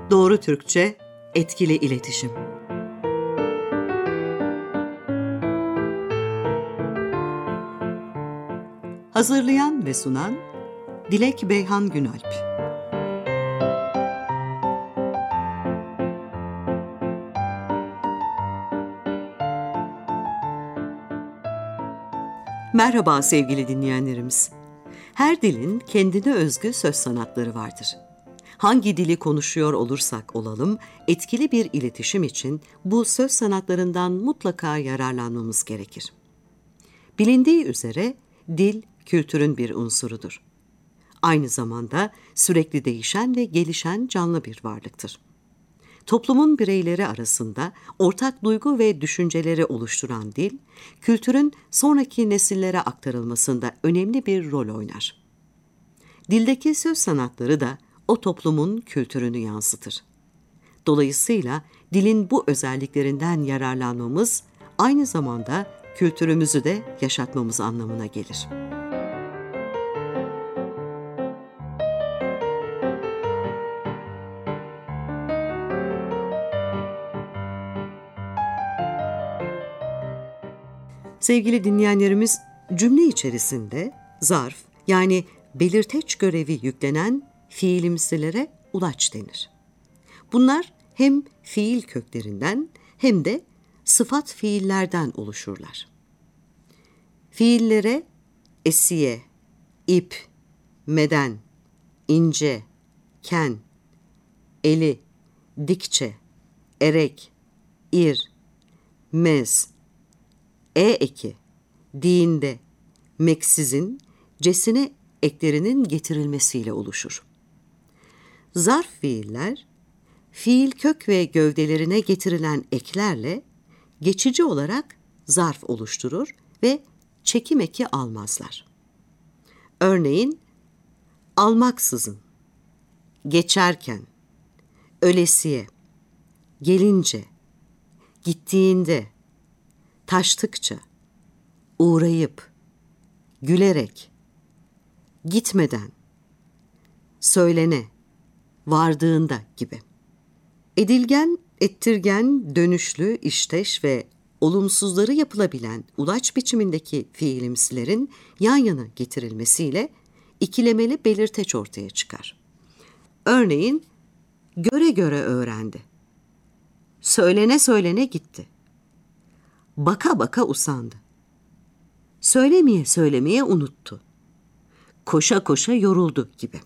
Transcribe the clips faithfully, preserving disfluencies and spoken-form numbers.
Doğru Türkçe, etkili iletişim. Hazırlayan ve sunan Dilek Beyhan Günalp. Merhaba sevgili dinleyenlerimiz. Her dilin kendine özgü söz sanatları vardır. Hangi dili konuşuyor olursak olalım, etkili bir iletişim için bu söz sanatlarından mutlaka yararlanmamız gerekir. Bilindiği üzere dil, kültürün bir unsurudur. Aynı zamanda sürekli değişen ve gelişen canlı bir varlıktır. Toplumun bireyleri arasında ortak duygu ve düşünceleri oluşturan dil, kültürün sonraki nesillere aktarılmasında önemli bir rol oynar. Dildeki söz sanatları da o toplumun kültürünü yansıtır. Dolayısıyla dilin bu özelliklerinden yararlanmamız aynı zamanda kültürümüzü de yaşatmamız anlamına gelir. Sevgili dinleyenlerimiz, cümle içerisinde zarf yani belirteç görevi yüklenen fiilimsilere ulaç denir. Bunlar hem fiil köklerinden hem de sıfat fiillerden oluşurlar. Fiillere esiye, ip, meden, ince, ken, eli, dikçe, erek, ir, mez, e eki, diğinde, meksizin, cesine eklerinin getirilmesiyle oluşur. Zarf fiiller, fiil kök ve gövdelerine getirilen eklerle geçici olarak zarf oluşturur ve çekim eki almazlar. Örneğin, almaksızın, geçerken, ölesiye, gelince, gittiğinde, taştıkça, uğrayıp, gülerek, gitmeden, söylene, vardığında gibi. Edilgen, ettirgen, dönüşlü, işteş ve olumsuzları yapılabilen ulaç biçimindeki fiilimsilerin yan yana getirilmesiyle ikilemeli belirteç ortaya çıkar. Örneğin, göre göre öğrendi. Söylene söylene gitti. Baka baka usandı. Söylemeye söylemeye unuttu. Koşa koşa yoruldu gibi.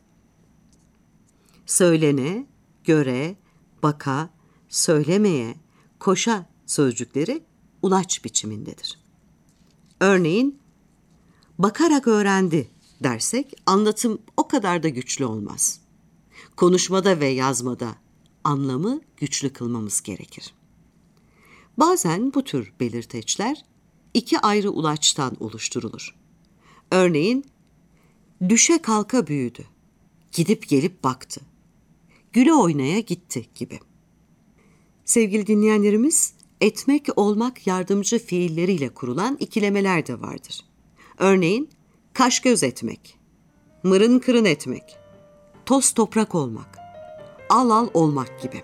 Söylene, göre, baka, söylemeye, koşa sözcükleri ulaç biçimindedir. Örneğin, bakarak öğrendi dersek anlatım o kadar da güçlü olmaz. Konuşmada ve yazmada anlamı güçlü kılmamız gerekir. Bazen bu tür belirteçler iki ayrı ulaçtan oluşturulur. Örneğin, düşe kalka büyüdü, gidip gelip baktı, güle oynaya gitti gibi. Sevgili dinleyenlerimiz, etmek, olmak yardımcı fiilleriyle kurulan ikilemeler de vardır. Örneğin, kaş göz etmek, mırın kırın etmek, toz toprak olmak, al al olmak gibi.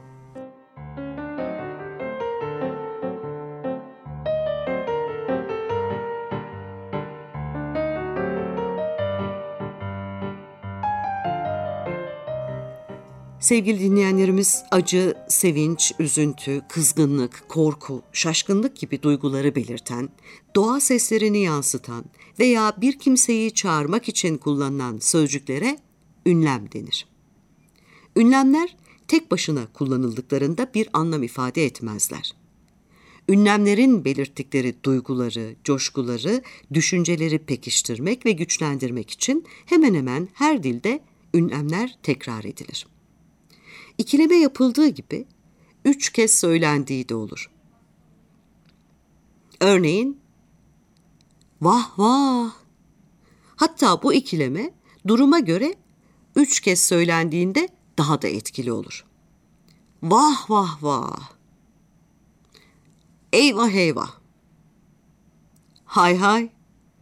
Sevgili dinleyenlerimiz, acı, sevinç, üzüntü, kızgınlık, korku, şaşkınlık gibi duyguları belirten, doğa seslerini yansıtan veya bir kimseyi çağırmak için kullanılan sözcüklere ünlem denir. Ünlemler tek başına kullanıldıklarında bir anlam ifade etmezler. Ünlemlerin belirttikleri duyguları, coşkuları, düşünceleri pekiştirmek ve güçlendirmek için hemen hemen her dilde ünlemler tekrar edilir. İkileme yapıldığı gibi üç kez söylendiği de olur. Örneğin, vah vah. Hatta bu ikileme duruma göre üç kez söylendiğinde daha da etkili olur. Vah vah vah. Eyvah eyvah. Hay hay.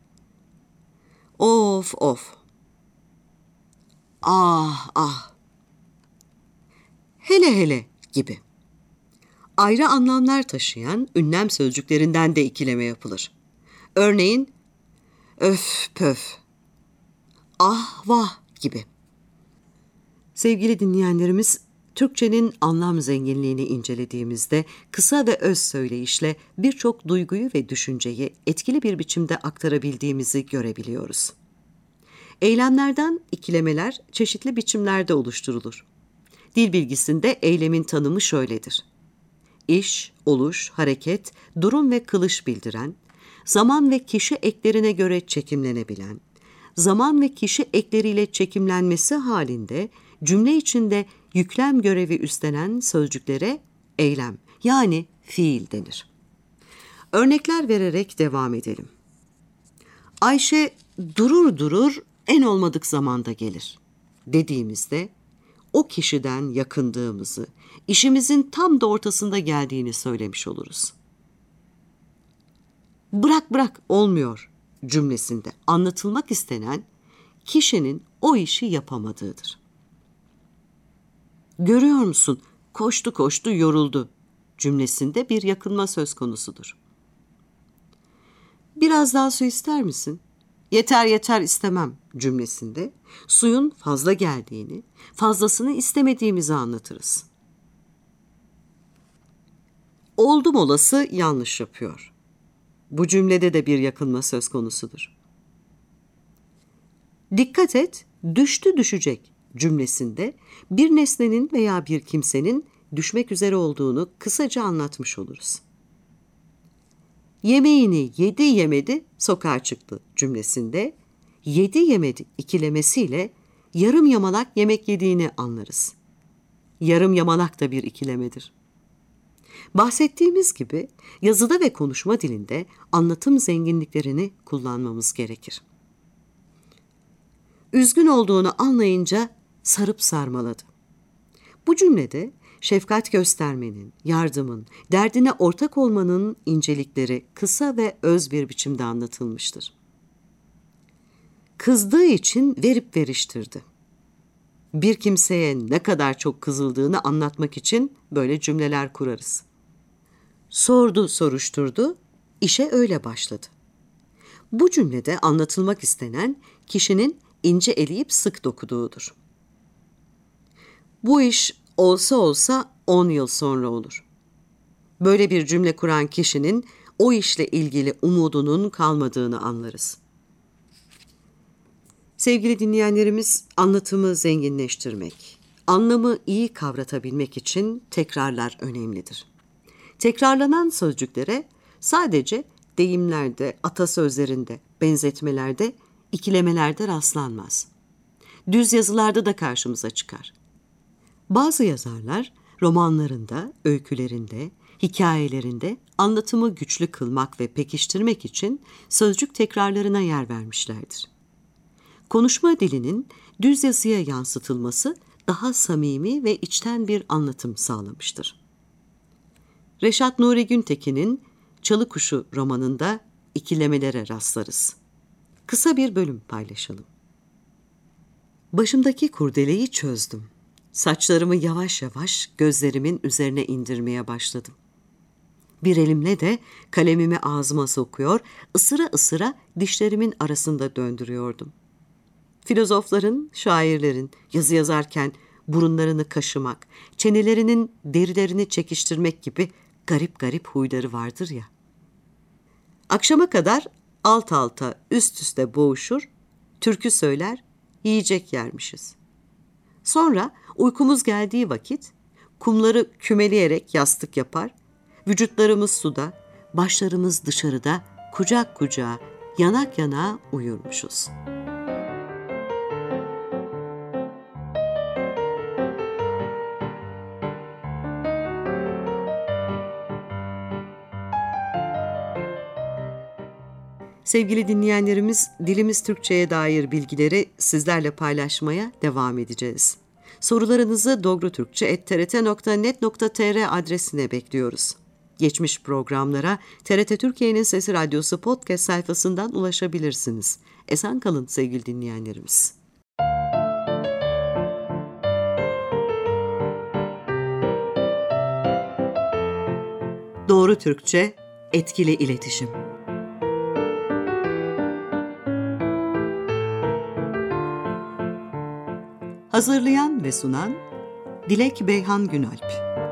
Of of. Ah ah. hele hele gibi. Ayrı anlamlar taşıyan ünlem sözcüklerinden de ikileme yapılır. Örneğin öf pöf, ah vah gibi. Sevgili dinleyenlerimiz, Türkçenin anlam zenginliğini incelediğimizde kısa ve öz söyleyişle birçok duyguyu ve düşünceyi etkili bir biçimde aktarabildiğimizi görebiliyoruz. Eylemlerden ikilemeler çeşitli biçimlerde oluşturulur. Dil bilgisinde eylemin tanımı şöyledir: İş, oluş, hareket, durum ve kılış bildiren, zaman ve kişi eklerine göre çekimlenebilen, zaman ve kişi ekleriyle çekimlenmesi halinde cümle içinde yüklem görevi üstlenen sözcüklere eylem yani fiil denir. Örnekler vererek devam edelim. Ayşe durur durur en olmadık zamanda gelir dediğimizde o kişiden yakındığımızı, işimizin tam da ortasında geldiğini söylemiş oluruz. Bırak bırak olmuyor cümlesinde anlatılmak istenen kişinin o işi yapamadığıdır. Görüyor musun? Koştu koştu yoruldu cümlesinde bir yakınma söz konusudur. Biraz daha su ister misin? Yeter yeter istemem cümlesinde suyun fazla geldiğini, fazlasını istemediğimizi anlatırız. Oldum olası yanlış yapıyor. Bu cümlede de bir yakınma söz konusudur. Dikkat et, düştü düşecek cümlesinde bir nesnenin veya bir kimsenin düşmek üzere olduğunu kısaca anlatmış oluruz. Yemeğini yedi yemedi sokağa çıktı cümlesinde yedi yemedi ikilemesiyle yarım yamalak yemek yediğini anlarız. Yarım yamalak da bir ikilemedir. Bahsettiğimiz gibi yazıda ve konuşma dilinde anlatım zenginliklerini kullanmamız gerekir. Üzgün olduğunu anlayınca sarıp sarmaladı. Bu cümlede şefkat göstermenin, yardımın, derdine ortak olmanın incelikleri kısa ve öz bir biçimde anlatılmıştır. Kızdığı için verip veriştirdi. Bir kimseye ne kadar çok kızıldığını anlatmak için böyle cümleler kurarız. Sordu, soruşturdu, işe öyle başladı. Bu cümlede anlatılmak istenen kişinin ince eleyip sık dokuduğudur. Bu iş olsa olsa on yıl sonra olur. Böyle bir cümle kuran kişinin o işle ilgili umudunun kalmadığını anlarız. Sevgili dinleyenlerimiz, anlatımı zenginleştirmek, anlamı iyi kavratabilmek için tekrarlar önemlidir. Tekrarlanan sözcüklere sadece deyimlerde, atasözlerinde, benzetmelerde, ikilemelerde rastlanmaz. Düz yazılarda da karşımıza çıkar. Bazı yazarlar romanlarında, öykülerinde, hikayelerinde anlatımı güçlü kılmak ve pekiştirmek için sözcük tekrarlarına yer vermişlerdir. Konuşma dilinin düz yazıya yansıtılması daha samimi ve içten bir anlatım sağlamıştır. Reşat Nuri Güntekin'in Çalı Kuşu romanında ikilemelere rastlarız. Kısa bir bölüm paylaşalım. Başımdaki kurdeleyi çözdüm. Saçlarımı yavaş yavaş gözlerimin üzerine indirmeye başladım. Bir elimle de kalemimi ağzıma sokuyor, ısıra ısıra dişlerimin arasında döndürüyordum. Filozofların, şairlerin yazı yazarken burunlarını kaşımak, çenelerinin derilerini çekiştirmek gibi garip garip huyları vardır ya. Akşama kadar alt alta, üst üste boğuşur, türkü söyler, yiyecek yermişiz. Sonra uykumuz geldiği vakit kumları kümeleyerek yastık yapar, vücutlarımız suda, başlarımız dışarıda, kucak kucağa, yanak yanağa uyurmuşuz. Sevgili dinleyenlerimiz, Dilimiz Türkçe'ye dair bilgileri sizlerle paylaşmaya devam edeceğiz. Sorularınızı dogrutürkçe et t r t nokta net nokta t r adresine bekliyoruz. Geçmiş programlara T R T Türkiye'nin Sesi Radyosu podcast sayfasından ulaşabilirsiniz. Esen kalın sevgili dinleyenlerimiz. Doğru Türkçe, etkili iletişim. Hazırlayan ve sunan Dilek Beyhan Günalp.